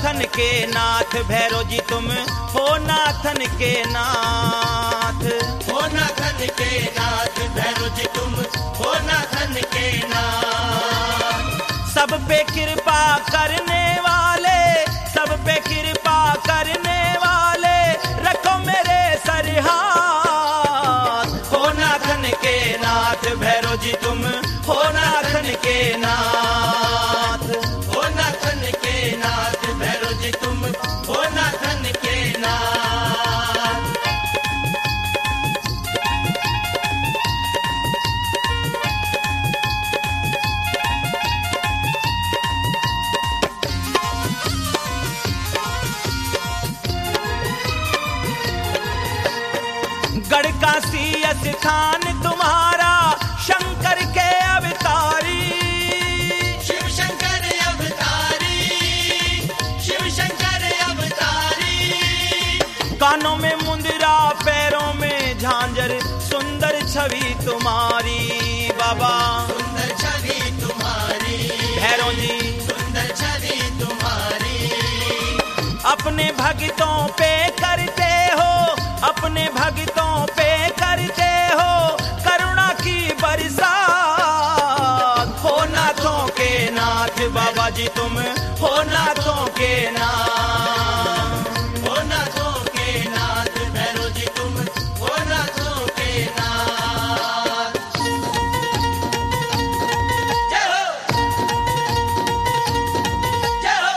नाथन के नाथ, भैरव जी तुम हो नाथन के नाथ। हो नाथन के नाथ, भैरव जी तुम हो नाथन के नाथ। सब पे कृपा करने वाले, सब पे कृपा करने वाले, रखो मेरे सरहाथ। हो नाथन के नाथ, भैरव जी तुम हो नाथन के नाथ। हो नाथन के नाथ, भैरव जी तुम हो नाथन के नाथ। गढ़ काशी स्थान तुम्हारा, शंकर के अवतारी। शिव शंकर अवतारी, शिव शंकर अवतारी। कानों में मुंदरा, पैरों में झांझर, सुंदर छवि तुम्हारी बाबा। सुंदर छवि तुम्हारी, भैरव जी सुंदर छवि तुम्हारी। अपने भक्तों पे करते हो, अपने भक्तों पे करते हो करुणा की बरसात। हो नाथों के नाथ, बाबा जी तुम हो नाथों के नाथ। हो नाथों के नाथ, भैरव जी तुम हो नाथों के नाथ। जय हो, जय हो।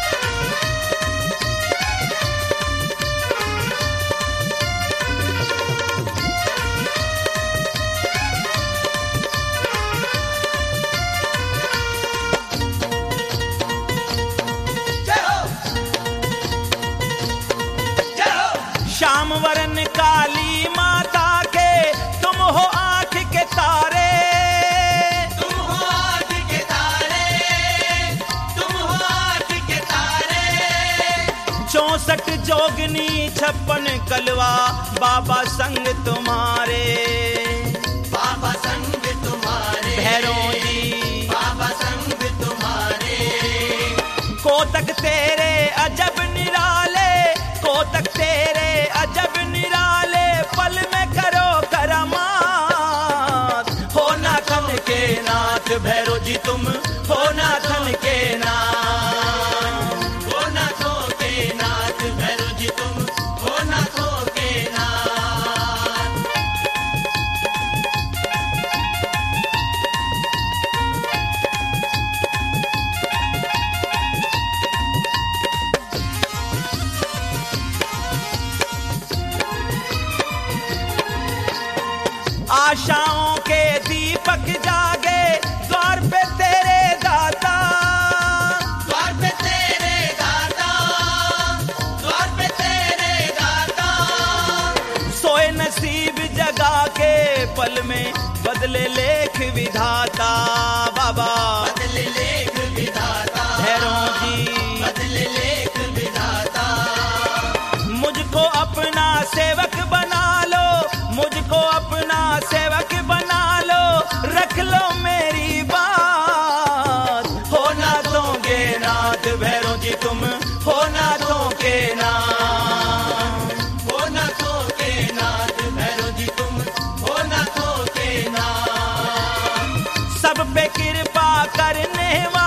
जय हो, जय हो। श्याम वरण काली माता के तुम हो आंख के तारे। तुम हो आँख के तारे, तुम हो आँख के तारे। 64 जोगनी 56 कलवा, बाबा संग तुम्हारे। बाबा संग तुम्हारे, भैरव जी बाबा संग तुम्हारे। कोतक तेरे अजब निराले, कोतक तेरे अजब निराले, पल में करो करामात। हो नाथन के नाथ, भैरव जी तुम हो नाथन के नाथ। हो नाथों के नाथ, भैरव जी तुम हो नाथों के नाथ। आशाओं के दीपक जागे, द्वार पे तेरे दाता। द्वार पे तेरे दाता, द्वार पे तेरे दाता। सोए नसीब जगा के पल में बदले लेख विधाता बाबा। बदले लेख विधाता, भैरव जी बदले लेख विधाता। मुझको अपना सेवक बना लो, मुझको अपना सेवक बना लो, रख लो मेरी बात। हो नाथों के नाथ, भैरव जी तुम हो नाथों के नाथ। हो नाथों के नाथ, भैरव जी तुम हो नाथों के नाथ। सब पे कृपा करने वाले,